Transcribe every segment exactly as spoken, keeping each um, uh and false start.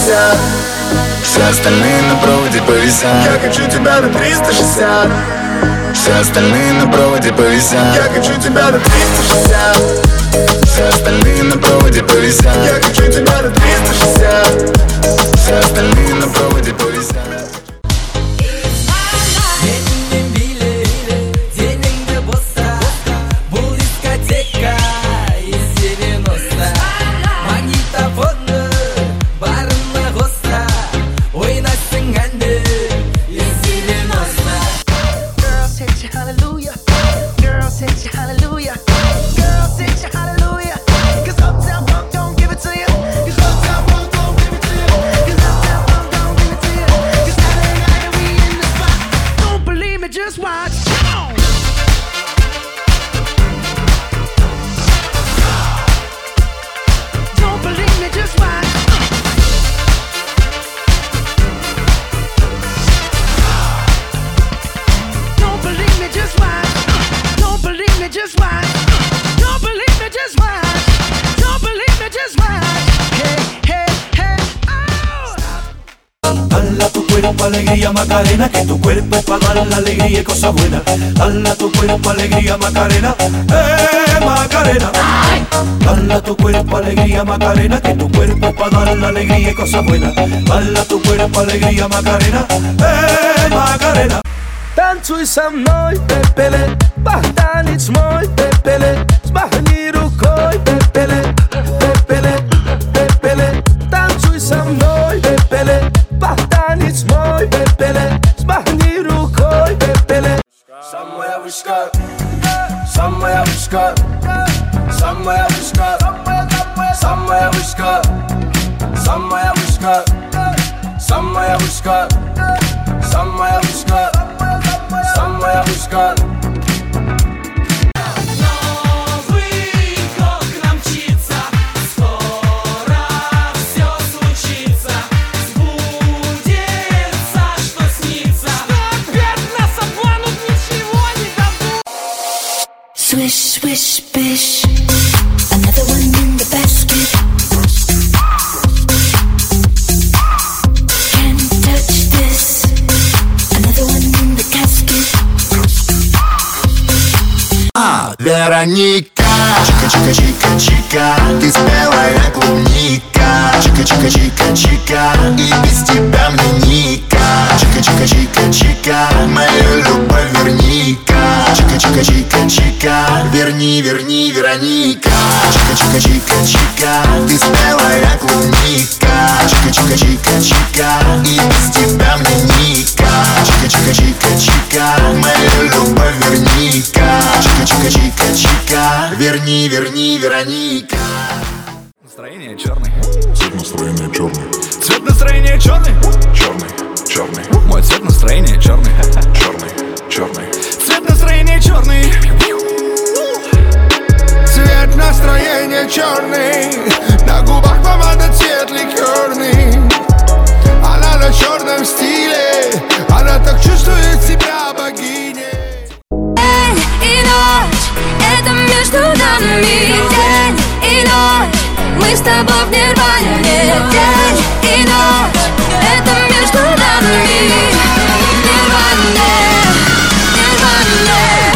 пятьдесят. Все остальные на проводе повисят. Я хочу тебя на триста шестьдесят. Все остальные на проводе повисят. Я хочу тебя на триста шестьдесят. Все остальные на проводе повисят. Я хочу тебя на триста шестьдесят. Все остальные на проводе повисят. Dale a tu cuerpo alegría Macarena, que tu cuerpo es para dar la alegría y cosas buenas. Dale a tu cuerpo alegría Macarena, eh Macarena. Dale a tu cuerpo alegría Macarena, que tu cuerpo es para dar la alegría y cosas buenas. Dale a tu cuerpo alegría Macarena, eh Macarena. Танцуй со мной, пепеле, танец мой, пепеле, смахни рукой, пепеле, пепеле, пепеле. Танцуй со мной, пепеле, танец мой, пепеле, смахни рукой, пепеле. Самая вышка, самая вышка, самая вышка, самая вышка, самая вышка, самая вышка, самая вышка, самая вышка. Swish, swish, bish. Another one in the basket. Can't touch this. Another one in the casket. А, Вероника, чика-чика-чика-чика, ты спелая клубника. Чика-чика-чика-чика, и без тебя мне ника. Чика-чика-чика-чика, мою любовь верни-ка. Чика-чика-чика-чика, верни, верни, Вероника. Чика-чика-чика-чика, ты спелая клубника. Чика-чика-чика-чика, и без тебя мне ника. Чика-чика-чика-чика, мою любовь верни-ка. Чика-чика-чика-чика, верни, верни, Вероника. Настроение черный. Цвет настроения черный. Цвет настроения черный. Черный, черный. Мой цвет настроения черный. Черный, черный. Цвет настроения черный. Цвет настроения черный. На губах помада цвет ликерный. Она на черном стиле. Она так чувствует себя богиней. День и ночь, это между нами. День и ночь, мы с тобой в нирване. День и ночь, это между нами. Нирване, нирване.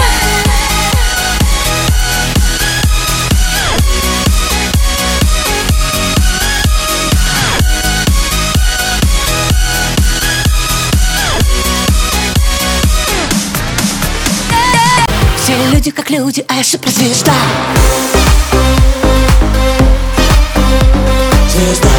Все люди как люди, а я суперзвезда. Звезда.